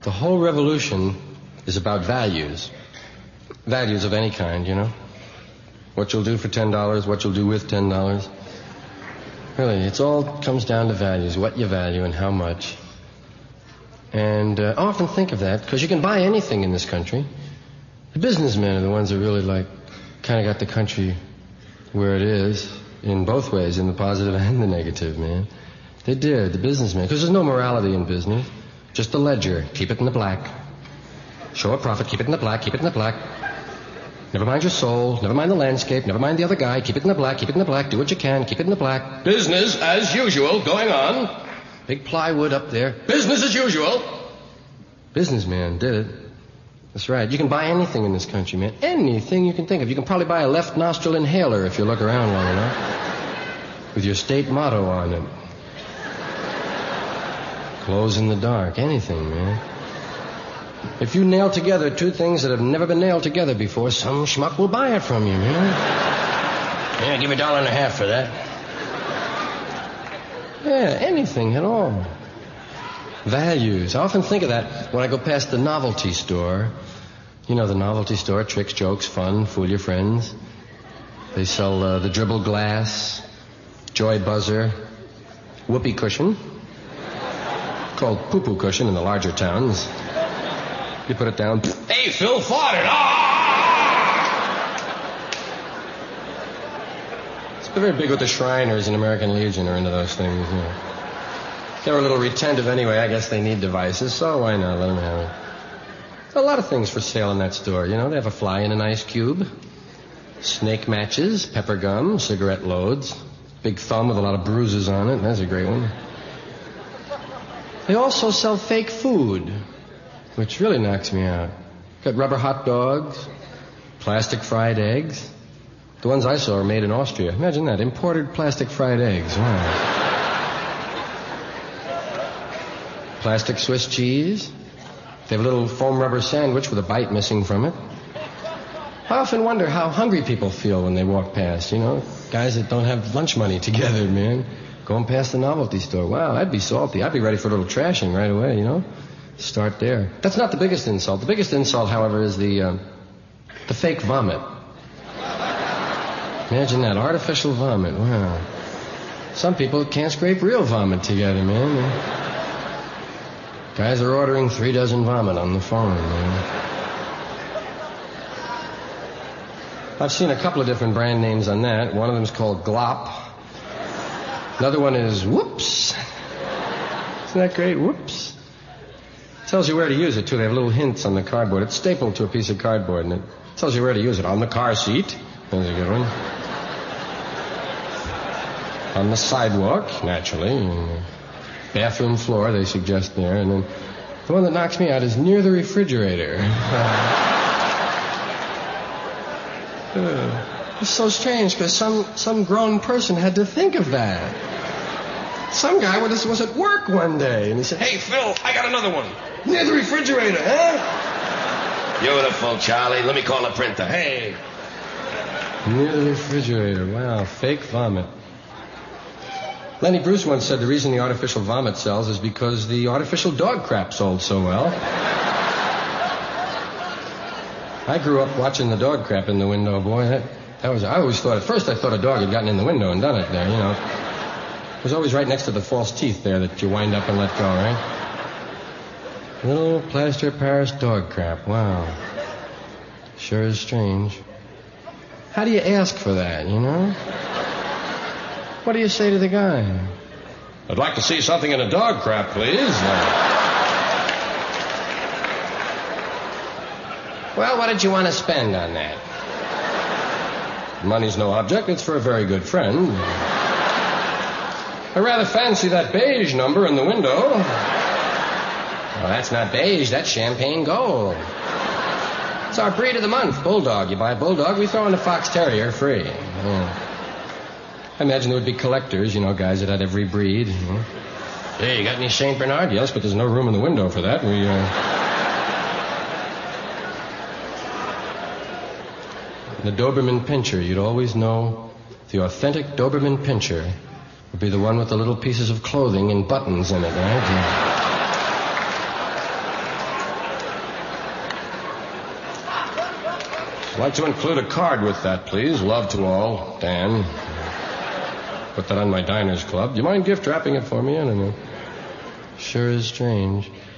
The whole revolution is about values. Values of any kind, you know. What you'll do for $10, what you'll do with $10. Really, it's all comes down to values, what you value and how much. And I often think of that, because you can buy anything in this country. The businessmen are the ones that really, kind of got the country where it is, in both ways, in the positive and the negative, man. They did, the businessmen, because there's no morality in business. Just the ledger, keep it in the black. Show a profit, keep it in the black, keep it in the black. Never mind your soul, never mind the landscape, never mind the other guy, keep it in the black, keep it in the black, do what you can, keep it in the black. Business as usual, going on. Big plywood up there. Business as usual. Businessman did it. That's right. You can buy anything in this country, man. Anything you can think of. You can probably buy a left nostril inhaler if you look around long enough. With your state motto on it. Close in the dark. Anything, man. If you nail together two things that have never been nailed together before, some schmuck will buy it from you, man. Yeah, give me $1.50 for that. Yeah, anything at all. Values. I often think of that when I go past the novelty store. You know, the novelty store, tricks, jokes, fun, fool your friends. They sell the dribble glass, joy buzzer, whoopee cushion, called poo-poo cushion in the larger towns. You put it down. Hey, Phil farted. It's very big with the Shriners and American Legion are into those things, you know. They're a little retentive anyway. I guess they need devices, so why not? Let them have it. A lot of things for sale in that store, you know. They have a fly in an ice cube, snake matches, pepper gum, cigarette loads, big thumb with a lot of bruises on it. That's a great one. They also sell fake food, which really knocks me out. Got rubber hot dogs, plastic fried eggs. The ones I saw are made in Austria. Imagine that, imported plastic fried eggs. Wow. Plastic Swiss cheese. They have a little foam rubber sandwich with a bite missing from it. I often wonder how hungry people feel when they walk past, you know. Guys that don't have lunch money together, man. Going past the novelty store. Wow, I'd be salty. I'd be ready for a little trashing right away, you know. Start there. That's not the biggest insult. The biggest insult, however, is the fake vomit. Imagine that, artificial vomit. Wow. Some people can't scrape real vomit together, man. Guys are ordering 3 dozen vomit on the phone, man. I've seen a couple of different brand names on that. One of them's called Glop. Another one is Whoops. Isn't that great? Whoops. Tells you where to use it, too. They have little hints on the cardboard. It's stapled to a piece of cardboard, and it tells you where to use it. On the car seat. There's a good one. On the sidewalk, naturally. Bathroom floor, they suggest there. And then the one that knocks me out is near the refrigerator. It's so strange, because some grown person had to think of that. Some guy was at work one day, and he said, "Hey, Phil, I got another one. Near the refrigerator, huh?" Beautiful, Charlie. Let me call the printer. Hey. Near the refrigerator. Wow, fake vomit. Lenny Bruce once said the reason the artificial vomit sells is because the artificial dog crap sold so well. I grew up watching the dog crap in the window, boy. I always thought, at first I thought a dog had gotten in the window and done it there, you know. It was always right next to the false teeth there that you wind up and let go, right? Little plaster Paris dog crap, wow. Sure is strange. How do you ask for that, you know? What do you say to the guy? "I'd like to see something in a dog crap, please." "Well, what did you want to spend on that?" "Money's no object. It's for a very good friend." "I rather fancy that beige number in the window." "Well, that's not beige. That's champagne gold. It's our breed of the month, Bulldog. You buy a Bulldog, we throw in a Fox Terrier free." Yeah. I imagine there would be collectors, you know, guys that had every breed. You know. "Hey, you got any St. Bernard?" "Yes, but there's no room in the window for that. The Doberman Pinscher, you'd always know the authentic Doberman Pinscher would be the one with the little pieces of clothing and buttons in it, right? I'd like to include a card with that, please. Love to all, Dan. Put that on my Diners Club. Do you mind gift wrapping it for me? I don't know. Sure is strange.